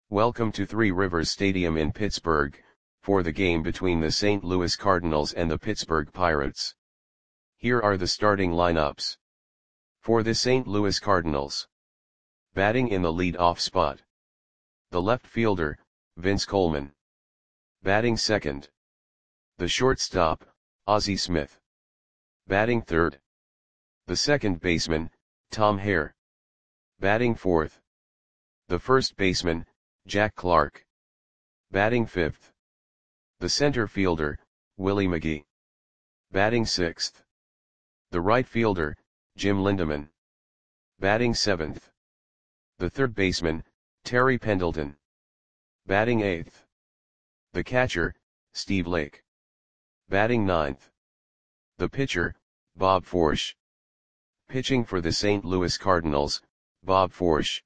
Welcome to Three Rivers Stadium in Pittsburgh, for the game between the St. Louis Cardinals and the Pittsburgh Pirates. Here are the starting lineups. For the St. Louis Cardinals. Batting in the lead-off spot. The left fielder, Vince Coleman. Batting second. The shortstop, Ozzie Smith. Batting third. The second baseman, Tom Hare. Batting fourth. The first baseman, Jack Clark. Batting fifth. The center fielder, Willie McGee. Batting sixth. The right fielder, Jim Lindeman. Batting seventh. The third baseman, Terry Pendleton. Batting eighth. The catcher, Steve Lake. Batting ninth. The pitcher, Bob Forsch. Pitching for the St. Louis Cardinals, Bob Forsch.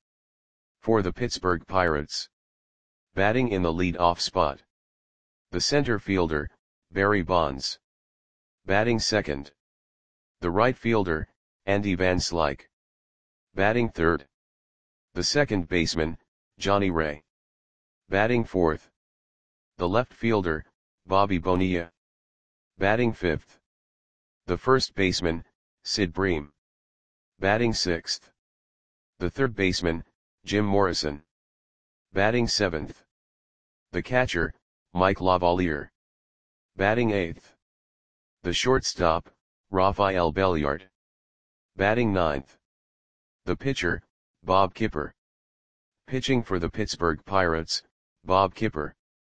For the Pittsburgh Pirates. Batting in the lead-off spot. The center fielder, Barry Bonds. Batting second. The right fielder, Andy Van Slyke. Batting third. The second baseman, Johnny Ray. Batting fourth. The left fielder, Bobby Bonilla. Batting fifth. The first baseman, Sid Bream. Batting sixth. The third baseman, Jim Morrison. Batting seventh. The catcher, Mike Lavalier. Batting eighth. The shortstop, Rafael Belliard. Batting ninth. The pitcher, Bob Kipper. Pitching for the Pittsburgh Pirates, Bob Kipper.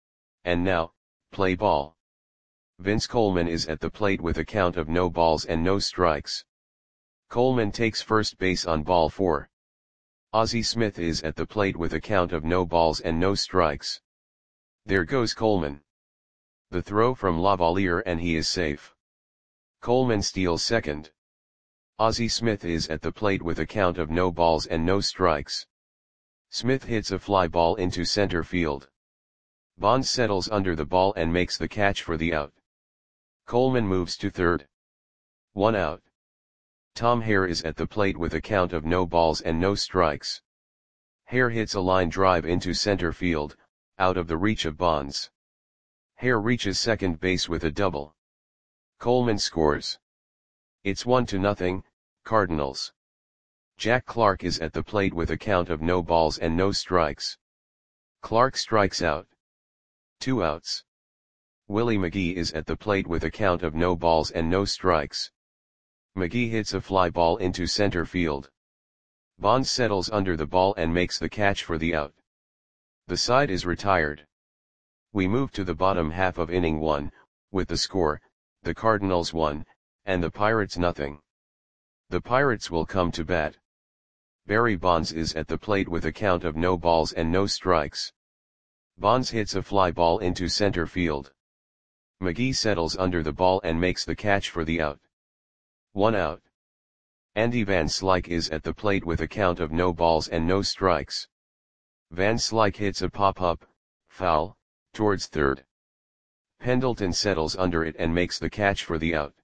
And now, play ball. Vince Coleman is at the plate with a count of no balls and no strikes. Coleman takes first base on ball 4. Ozzie Smith is at the plate with a count of no balls and no strikes. There goes Coleman. The throw from Lavalier and he is safe. Coleman steals second. Ozzie Smith is at the plate with a count of no balls and no strikes. Smith hits a fly ball into center field. Bonds settles under the ball and makes the catch for the out. Coleman moves to third. 1 out. Tom Hare is at the plate with a count of no balls and no strikes. Hare hits a line drive into center field, out of the reach of Bonds. Hare reaches second base with a double. Coleman scores. It's 1-0, Cardinals. Jack Clark is at the plate with a count of no balls and no strikes. Clark strikes out. 2 outs. Willie McGee is at the plate with a count of no balls and no strikes. McGee hits a fly ball into center field. Bonds settles under the ball and makes the catch for the out. The side is retired. We move to the bottom half of inning 1, with the score, the Cardinals 1, and the Pirates 0. The Pirates will come to bat. Barry Bonds is at the plate with a count of no balls and no strikes. Bonds hits a fly ball into center field. McGee settles under the ball and makes the catch for the out. 1 out. Andy Van Slyke is at the plate with a count of no balls and no strikes. Van Slyke hits a pop-up, foul, towards third. Pendleton settles under it and makes the catch for the out.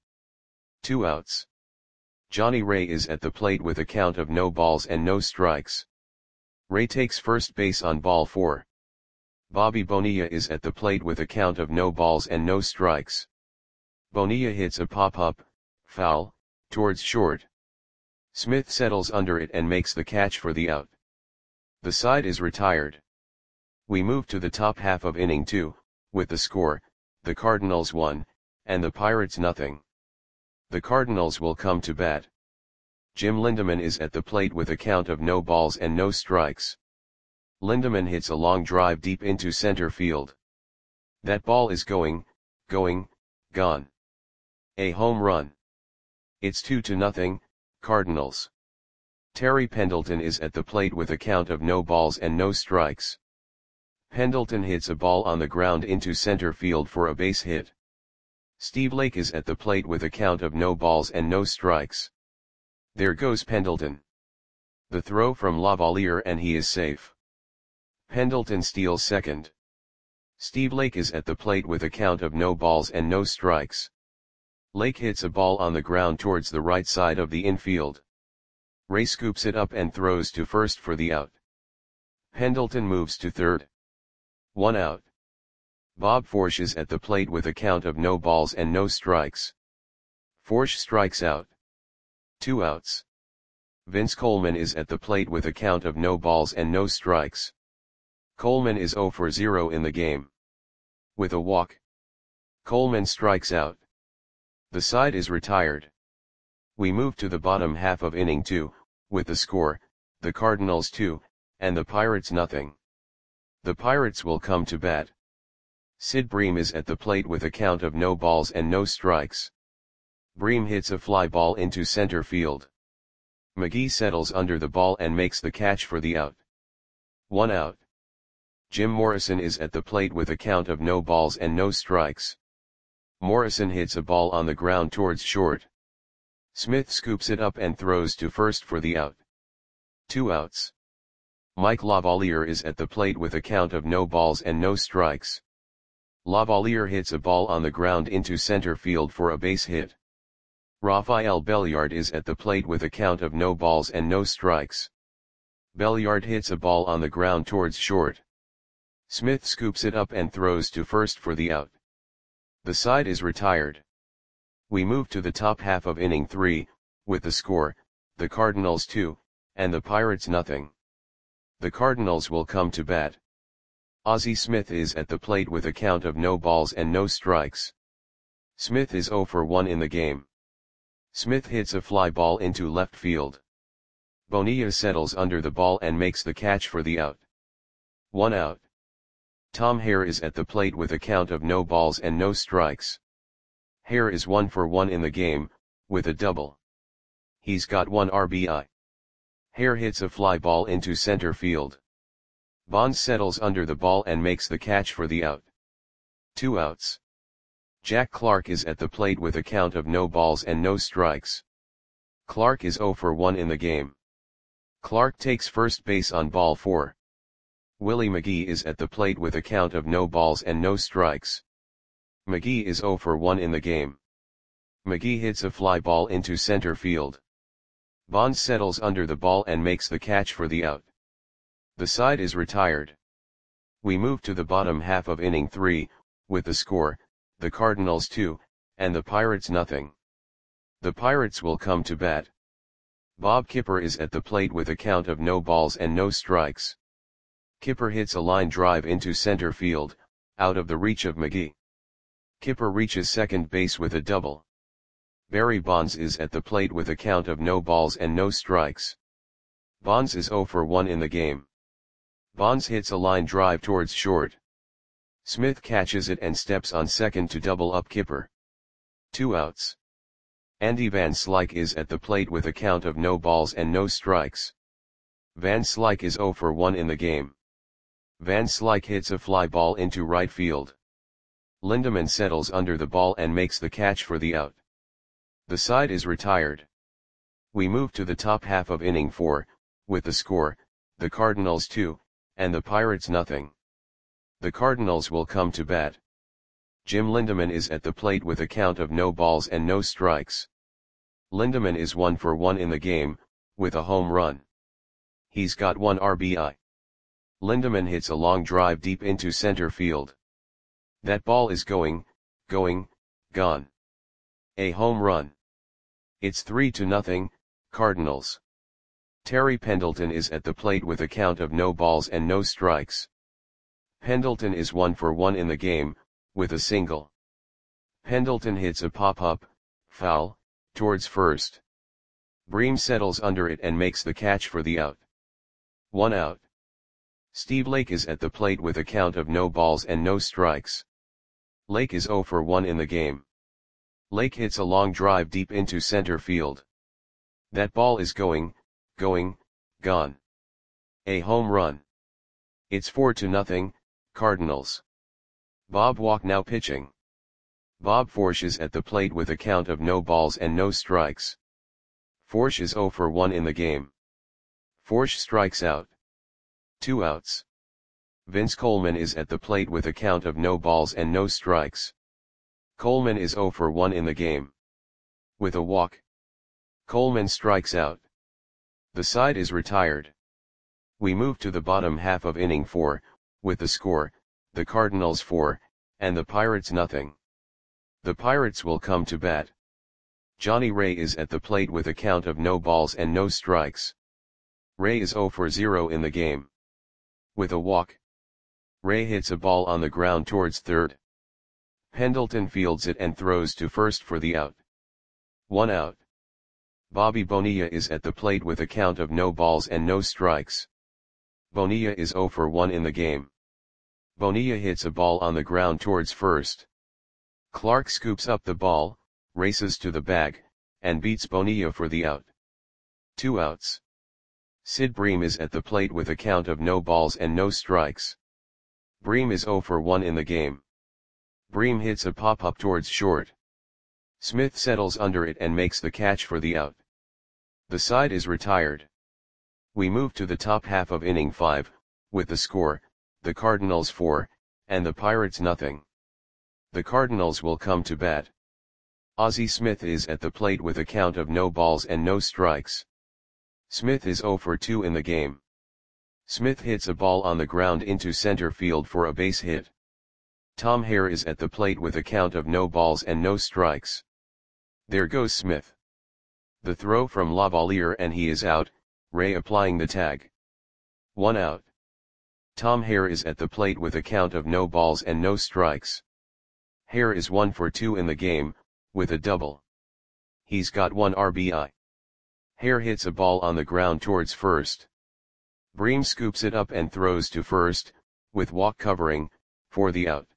2 outs. Johnny Ray is at the plate with a count of no balls and no strikes. Ray takes first base on ball 4. Bobby Bonilla is at the plate with a count of no balls and no strikes. Bonilla hits a pop-up, foul, towards short. Smith settles under it and makes the catch for the out. The side is retired. We move to the top half of inning 2, with the score, the Cardinals 1, and the Pirates 0. The Cardinals will come to bat. Jim Lindeman is at the plate with a count of no balls and no strikes. Lindeman hits a long drive deep into center field. That ball is gone. A home run. It's 2-0, Cardinals. Terry Pendleton is at the plate with a count of no balls and no strikes. Pendleton hits a ball on the ground into center field for a base hit. Steve Lake is at the plate with a count of no balls and no strikes. There goes Pendleton. The throw from Lavalier and he is safe. Pendleton steals second. Steve Lake is at the plate with a count of no balls and no strikes. Lake hits a ball on the ground towards the right side of the infield. Ray scoops it up and throws to first for the out. Pendleton moves to third. 1 out. Bob Forsch is at the plate with a count of no balls and no strikes. Forsch strikes out. 2 outs. Vince Coleman is at the plate with a count of no balls and no strikes. Coleman is 0 for 0 in the game. With a walk, Coleman strikes out. The side is retired. We move to the bottom half of inning 2, with the score, the Cardinals 2, and the Pirates nothing. The Pirates will come to bat. Sid Bream is at the plate with a count of no balls and no strikes. Bream hits a fly ball into center field. McGee settles under the ball and makes the catch for the out. 1 out. Jim Morrison is at the plate with a count of no balls and no strikes. Morrison hits a ball on the ground towards short. Smith scoops it up and throws to first for the out. 2 outs. Mike Lavalier is at the plate with a count of no balls and no strikes. Lavalier hits a ball on the ground into center field for a base hit. Rafael Belliard is at the plate with a count of no balls and no strikes. Belliard hits a ball on the ground towards short. Smith scoops it up and throws to first for the out. The side is retired. We move to the top half of inning 3, with the score, the Cardinals 2, and the Pirates nothing. The Cardinals will come to bat. Ozzie Smith is at the plate with a count of no balls and no strikes. Smith is 0 for 1 in the game. Smith hits a fly ball into left field. Bonilla settles under the ball and makes the catch for the out. 1 out. Tom Hare is at the plate with a count of no balls and no strikes. Hare is 1 for 1 in the game, with a double. He's got 1 RBI. Hare hits a fly ball into center field. Bonds settles under the ball and makes the catch for the out. 2 outs. Jack Clark is at the plate with a count of no balls and no strikes. Clark is 0 for 1 in the game. Clark takes first base on ball 4. Willie McGee is at the plate with a count of no balls and no strikes. McGee is 0 for 1 in the game. McGee hits a fly ball into center field. Bonds settles under the ball and makes the catch for the out. The side is retired. We move to the bottom half of inning 3, with the score, the Cardinals 2, and the Pirates nothing. The Pirates will come to bat. Bob Kipper is at the plate with a count of no balls and no strikes. Kipper hits a line drive into center field, out of the reach of McGee. Kipper reaches second base with a double. Barry Bonds is at the plate with a count of no balls and no strikes. Bonds is 0 for 1 in the game. Bonds hits a line drive towards short. Smith catches it and steps on second to double up Kipper. 2 outs. Andy Van Slyke is at the plate with a count of no balls and no strikes. Van Slyke is 0 for 1 in the game. Van Slyke hits a fly ball into right field. Lindemann settles under the ball and makes the catch for the out. The side is retired. We move to the top half of inning 4, with the score, the Cardinals 2, and the Pirates nothing. The Cardinals will come to bat. Jim Lindemann is at the plate with a count of no balls and no strikes. Lindemann is 1 for 1 in the game, with a home run. He's got 1 RBI. Lindemann hits a long drive deep into center field. That ball is going, gone. A home run. It's 3-0, Cardinals. Terry Pendleton is at the plate with a count of no balls and no strikes. Pendleton is 1 for 1 in the game, with a single. Pendleton hits a pop-up, foul, towards first. Bream settles under it and makes the catch for the out. 1 out. Steve Lake is at the plate with a count of no balls and no strikes. Lake is 0 for 1 in the game. Lake hits a long drive deep into center field. That ball is going, gone. A home run. It's 4-0, Cardinals. Bob Walk now pitching. Bob Forsch is at the plate with a count of no balls and no strikes. Forsch is 0 for 1 in the game. Forsch strikes out. 2 outs. Vince Coleman is at the plate with a count of no balls and no strikes. Coleman is 0 for 1 in the game. With a walk, Coleman strikes out. The side is retired. We move to the bottom half of inning 4, with the score, the Cardinals 4, and the Pirates nothing. The Pirates will come to bat. Johnny Ray is at the plate with a count of no balls and no strikes. Ray is 0 for 0 in the game. With a walk, Ray hits a ball on the ground towards third. Pendleton fields it and throws to first for the out. 1 out. Bobby Bonilla is at the plate with a count of no balls and no strikes. Bonilla is 0 for 1 in the game. Bonilla hits a ball on the ground towards first. Clark scoops up the ball, races to the bag, and beats Bonilla for the out. 2 outs. Sid Bream is at the plate with a count of no balls and no strikes. Bream is 0 for 1 in the game. Bream hits a pop-up towards short. Smith settles under it and makes the catch for the out. The side is retired. We move to the top half of inning 5, with the score, the Cardinals 4, and the Pirates nothing. The Cardinals will come to bat. Ozzie Smith is at the plate with a count of no balls and no strikes. Smith is 0 for 2 in the game. Smith hits a ball on the ground into center field for a base hit. Tom Hare is at the plate with a count of no balls and no strikes. There goes Smith. The throw from Lavalier and he is out, Ray applying the tag. 1 out. Tom Hare is at the plate with a count of no balls and no strikes. Hare is 1 for 2 in the game, with a double. He's got 1 RBI. Hare hits a ball on the ground towards first. Bream scoops it up and throws to first, with walk covering, for the out.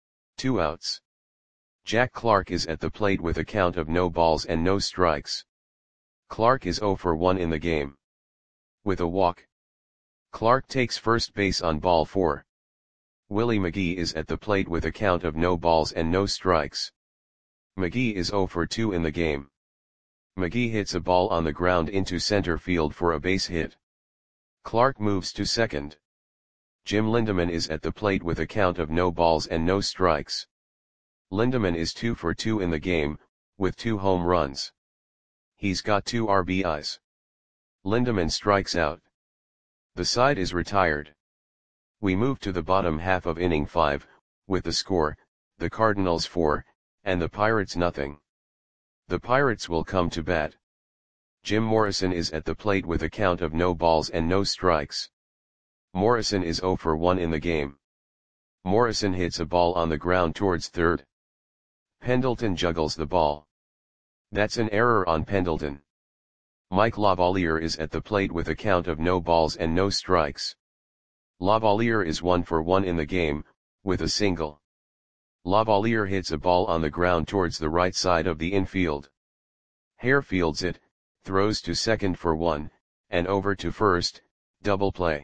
2 outs. Jack Clark is at the plate with a count of no balls and no strikes. Clark is 0 for 1 in the game. With a walk, Clark takes first base on ball 4. Willie McGee is at the plate with a count of no balls and no strikes. McGee is 0 for 2 in the game. McGee hits a ball on the ground into center field for a base hit. Clark moves to second. Jim Lindeman is at the plate with a count of no balls and no strikes. Lindeman is 2 for 2 in the game, with 2 home runs. He's got 2 RBIs. Lindeman strikes out. The side is retired. We move to the bottom half of inning 5, with the score, the Cardinals 4, and the Pirates nothing. The Pirates will come to bat. Jim Morrison is at the plate with a count of no balls and no strikes. Morrison is 0 for 1 in the game. Morrison hits a ball on the ground towards third. Pendleton juggles the ball. That's an error on Pendleton. Mike Lavalier is at the plate with a count of no balls and no strikes. Lavalier is 1 for 1 in the game, with a single. Lavalier hits a ball on the ground towards the right side of the infield. Hare fields it, throws to second for 1, and over to first, double play.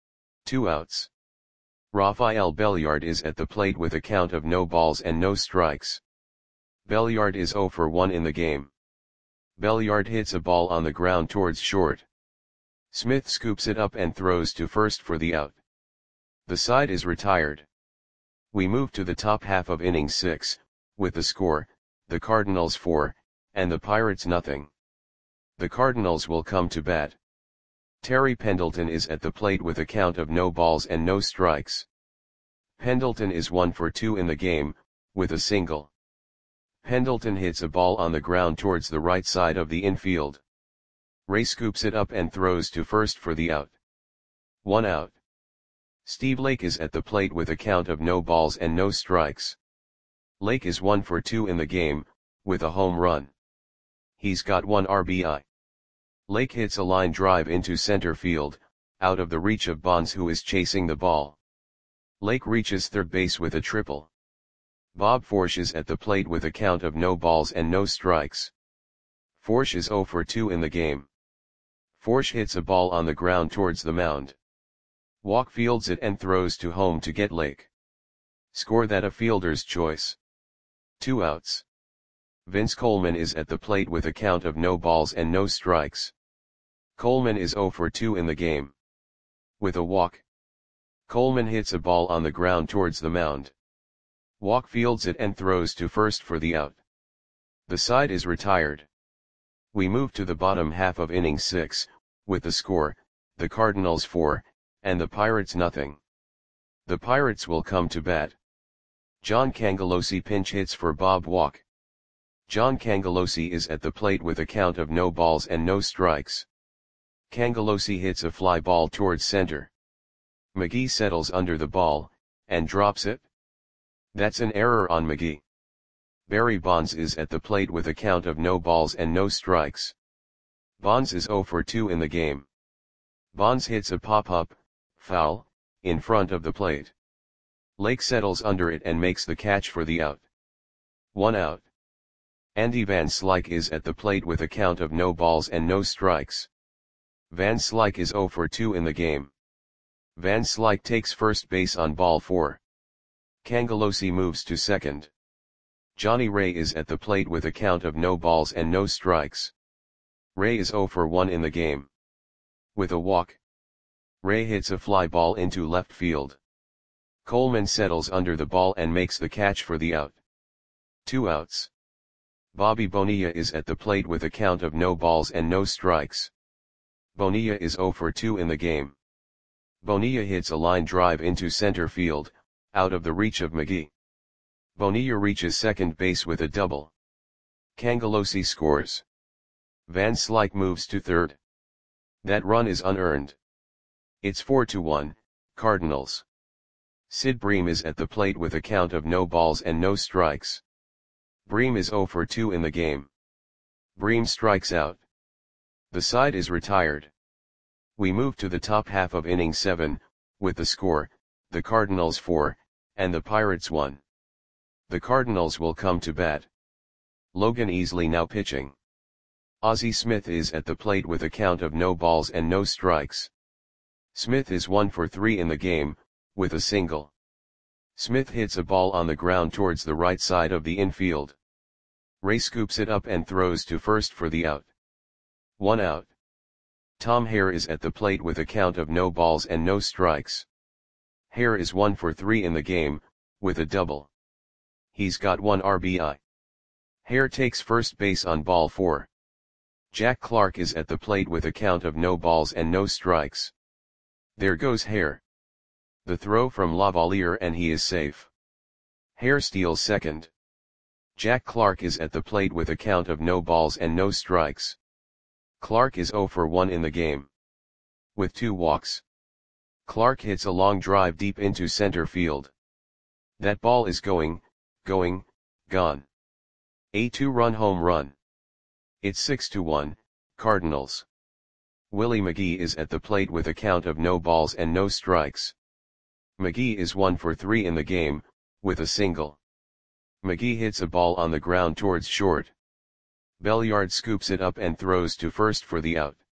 2 outs. Rafael Belliard is at the plate with a count of no balls and no strikes. Belliard is 0 for 1 in the game. Belliard hits a ball on the ground towards short. Smith scoops it up and throws to first for the out. The side is retired. We move to the top half of inning 6, with the score, the Cardinals 4, and the Pirates nothing. The Cardinals will come to bat. Terry Pendleton is at the plate with a count of no balls and no strikes. Pendleton is 1 for 2 in the game, with a single. Pendleton hits a ball on the ground towards the right side of the infield. Ray scoops it up and throws to first for the out. 1 out. Steve Lake is at the plate with a count of no balls and no strikes. Lake is 1 for 2 in the game, with a home run. He's got 1 RBI. Lake hits a line drive into center field, out of the reach of Bonds, who is chasing the ball. Lake reaches third base with a triple. Bob Forsch is at the plate with a count of no balls and no strikes. Forsch is 0 for 2 in the game. Forsch hits a ball on the ground towards the mound. Walk fields it and throws to home to get Lake. Score that a fielder's choice. 2 outs. Vince Coleman is at the plate with a count of no balls and no strikes. Coleman is 0 for 2 in the game. With a walk, Coleman hits a ball on the ground towards the mound. Walk fields it and throws to first for the out. The side is retired. We move to the bottom half of inning 6, with the score, the Cardinals 4, and the Pirates nothing. The Pirates will come to bat. John Cangelosi pinch hits for Bob Walk. John Cangelosi is at the plate with a count of no balls and no strikes. Cangelosi hits a fly ball towards center. McGee settles under the ball, and drops it. That's an error on McGee. Barry Bonds is at the plate with a count of no balls and no strikes. Bonds is 0 for 2 in the game. Bonds hits a pop-up, foul, in front of the plate. Lake settles under it and makes the catch for the out. 1 out. Andy Van Slyke is at the plate with a count of no balls and no strikes. Van Slyke is 0 for 2 in the game. Van Slyke takes first base on ball 4. Cangelosi moves to second. Johnny Ray is at the plate with a count of no balls and no strikes. Ray is 0 for 1 in the game. With a walk, Ray hits a fly ball into left field. Coleman settles under the ball and makes the catch for the out. 2 outs. Bobby Bonilla is at the plate with a count of no balls and no strikes. Bonilla is 0 for 2 in the game. Bonilla hits a line drive into center field, out of the reach of McGee. Bonilla reaches second base with a double. Cangelosi scores. Van Slyke moves to third. That run is unearned. It's 4-1, Cardinals. Sid Bream is at the plate with a count of no balls and no strikes. Bream is 0 for 2 in the game. Bream strikes out. The side is retired. We move to the top half of inning 7, with the score, the Cardinals 4, and the Pirates 1. The Cardinals will come to bat. Logan Easley now pitching. Ozzie Smith is at the plate with a count of no balls and no strikes. Smith is 1 for 3 in the game, with a single. Smith hits a ball on the ground towards the right side of the infield. Ray scoops it up and throws to first for the out. 1 out. Tom Hare is at the plate with a count of no balls and no strikes. Hare is 1 for 3 in the game, with a double. He's got 1 RBI. Hare takes first base on ball 4. Jack Clark is at the plate with a count of no balls and no strikes. There goes Hare. The throw from Lavalier and he is safe. Hare steals second. Jack Clark is at the plate with a count of no balls and no strikes. Clark is 0 for 1 in the game. With 2 walks. Clark hits a long drive deep into center field. That ball is gone. A 2-run home run. It's 6-1, Cardinals. Willie McGee is at the plate with a count of no balls and no strikes. McGee is 1 for 3 in the game, with a single. McGee hits a ball on the ground towards short. Belliard scoops it up and throws to first for the out.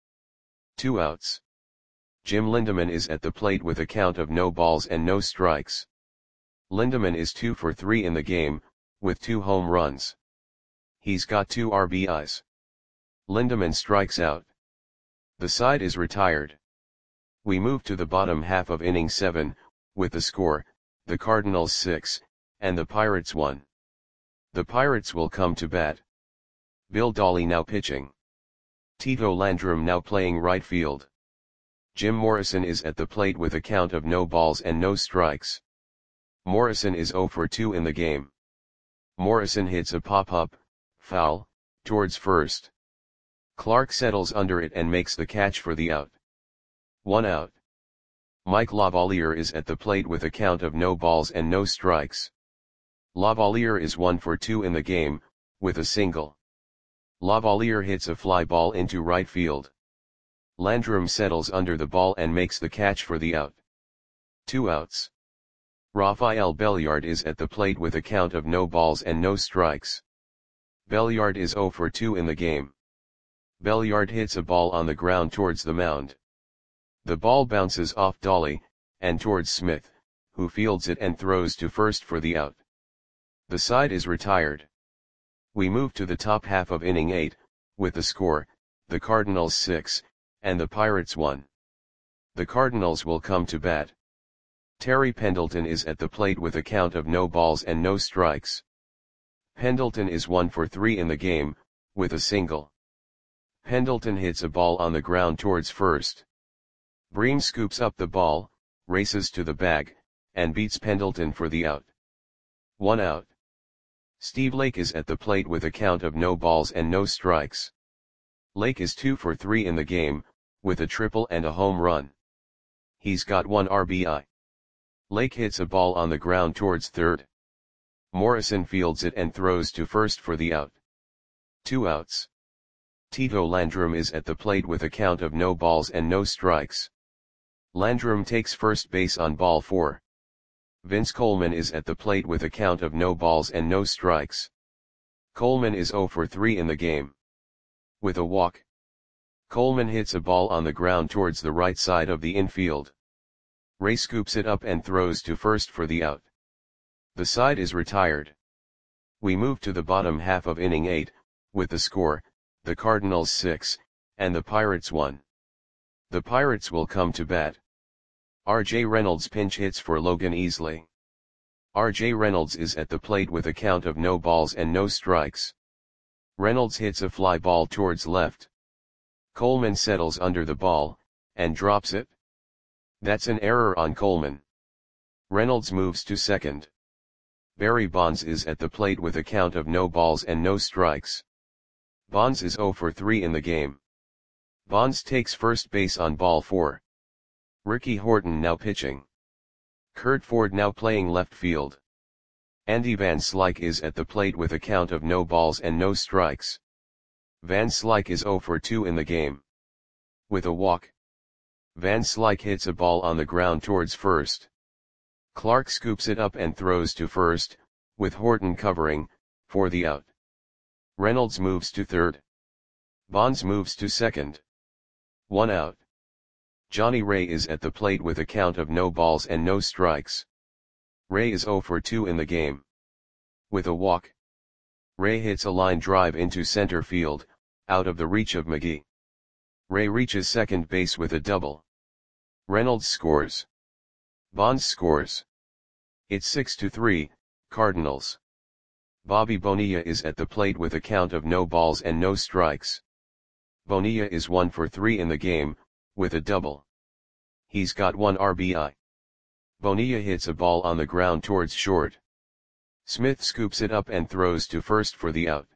2 outs. Jim Lindeman is at the plate with a count of no balls and no strikes. Lindeman is 2 for 3 in the game, with 2 home runs. He's got 2 RBIs. Lindeman strikes out. The side is retired. We move to the bottom half of inning 7, with the score, the Cardinals 6, and the Pirates 1. The Pirates will come to bat. Bill Dawley now pitching. Tito Landrum now playing right field. Jim Morrison is at the plate with a count of no balls and no strikes. Morrison is 0 for 2 in the game. Morrison hits a pop-up, foul, towards first. Clark settles under it and makes the catch for the out. 1 out. Mike Lavalier is at the plate with a count of no balls and no strikes. Lavalier is 1 for 2 in the game, with a single. Lavalier hits a fly ball into right field. Landrum settles under the ball and makes the catch for the out. 2 outs. Rafael Belliard is at the plate with a count of no balls and no strikes. Belliard is 0 for 2 in the game. Belliard hits a ball on the ground towards the mound. The ball bounces off Dawley, and towards Smith, who fields it and throws to first for the out. The side is retired. We move to the top half of inning 8, with the score, the Cardinals 6, and the Pirates 1. The Cardinals will come to bat. Terry Pendleton is at the plate with a count of no balls and no strikes. Pendleton is 1 for 3 in the game, with a single. Pendleton hits a ball on the ground towards first. Bream scoops up the ball, races to the bag, and beats Pendleton for the out. 1 out. Steve Lake is at the plate with a count of no balls and no strikes. Lake is 2 for 3 in the game, with a triple and a home run. He's got 1 RBI. Lake hits a ball on the ground towards third. Morrison fields it and throws to first for the out. 2 outs. Tito Landrum is at the plate with a count of no balls and no strikes. Landrum takes first base on ball 4. Vince Coleman is at the plate with a count of no balls and no strikes. Coleman is 0 for 3 in the game. With a walk, Coleman hits a ball on the ground towards the right side of the infield. Ray scoops it up and throws to first for the out. The side is retired. We move to the bottom half of inning 8, with the score, the Cardinals 6, and the Pirates 1. The Pirates will come to bat. R.J. Reynolds pinch hits for Logan Easley. R.J. Reynolds is at the plate with a count of no balls and no strikes. Reynolds hits a fly ball towards left. Coleman settles under the ball, and drops it. That's an error on Coleman. Reynolds moves to second. Barry Bonds is at the plate with a count of no balls and no strikes. Bonds is 0 for 3 in the game. Bonds takes first base on ball 4. Ricky Horton now pitching. Kurt Ford now playing left field. Andy Van Slyke is at the plate with a count of no balls and no strikes. Van Slyke is 0 for 2 in the game. With a walk, Van Slyke hits a ball on the ground towards first. Clark scoops it up and throws to first, with Horton covering, for the out. Reynolds moves to third. Bonds moves to second. 1 out. Johnny Ray is at the plate with a count of no balls and no strikes. Ray is 0 for 2 in the game. With a walk, Ray hits a line drive into center field, out of the reach of McGee. Ray reaches second base with a double. Reynolds scores. Bonds scores. It's 6-3, Cardinals. Bobby Bonilla is at the plate with a count of no balls and no strikes. Bonilla is 1 for 3 in the game, with a double. He's got 1 RBI. Bonilla hits a ball on the ground towards short. Smith scoops it up and throws to first for the out.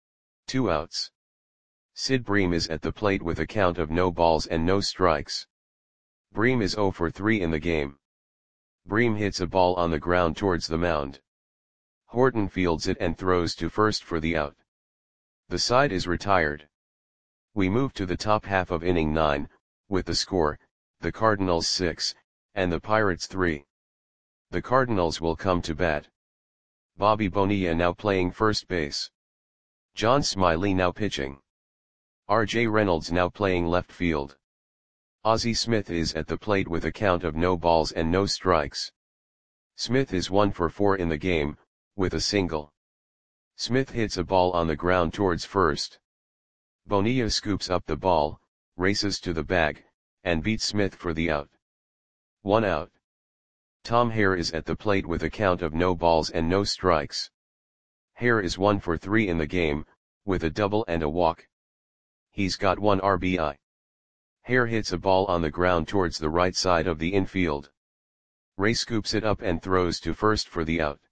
2 outs. Sid Bream is at the plate with a count of no balls and no strikes. Bream is 0 for 3 in the game. Bream hits a ball on the ground towards the mound. Horton fields it and throws to first for the out. The side is retired. We move to the top half of inning 9, with the score, the Cardinals 6, and the Pirates 3. The Cardinals will come to bat. Bobby Bonilla now playing first base. John Smiley now pitching. R.J. Reynolds now playing left field. Ozzie Smith is at the plate with a count of no balls and no strikes. Smith is 1 for 4 in the game, with a single. Smith hits a ball on the ground towards first. Bonilla scoops up the ball, races to the bag, and beats Smith for the out. 1 out. Tom Hare is at the plate with a count of no balls and no strikes. Hare is 1 for 3 in the game, with a double and a walk. He's got 1 RBI. Hare hits a ball on the ground towards the right side of the infield. Ray scoops it up and throws to first for the out.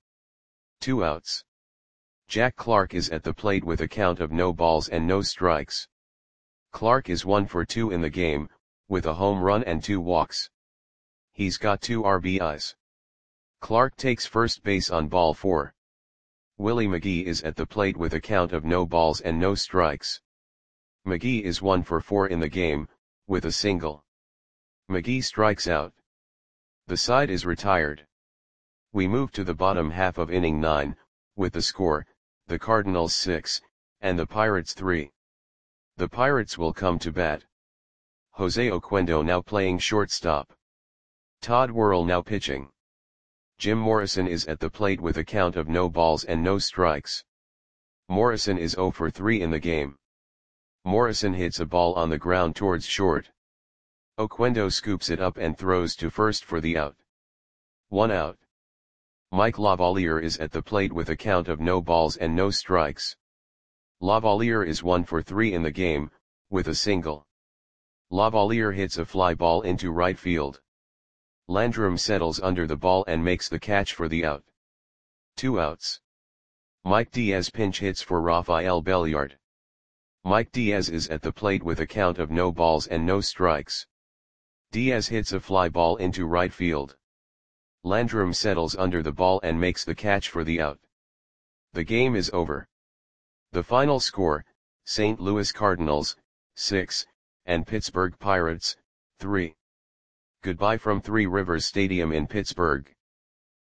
2 outs. Jack Clark is at the plate with a count of no balls and no strikes. Clark is 1 for 2 in the game, with a home run and 2 walks. He's got 2 RBIs. Clark takes first base on ball 4. Willie McGee is at the plate with a count of no balls and no strikes. McGee is 1 for 4 in the game, with a single. McGee strikes out. The side is retired. We move to the bottom half of inning 9, with the score, the Cardinals 6, and the Pirates 3. The Pirates will come to bat. Jose Oquendo now playing shortstop. Todd Worrell now pitching. Jim Morrison is at the plate with a count of no balls and no strikes. Morrison is 0 for 3 in the game. Morrison hits a ball on the ground towards short. Oquendo scoops it up and throws to first for the out. 1 out. Mike Lavalier is at the plate with a count of no balls and no strikes. Lavalier is 1 for 3 in the game, with a single. Lavalier hits a fly ball into right field. Landrum settles under the ball and makes the catch for the out. 2 outs. Mike Diaz pinch hits for Rafael Belliard. Mike Diaz is at the plate with a count of no balls and no strikes. Diaz hits a fly ball into right field. Landrum settles under the ball and makes the catch for the out. The game is over. The final score, St. Louis Cardinals, 6, and Pittsburgh Pirates, 3. Goodbye from Three Rivers Stadium in Pittsburgh.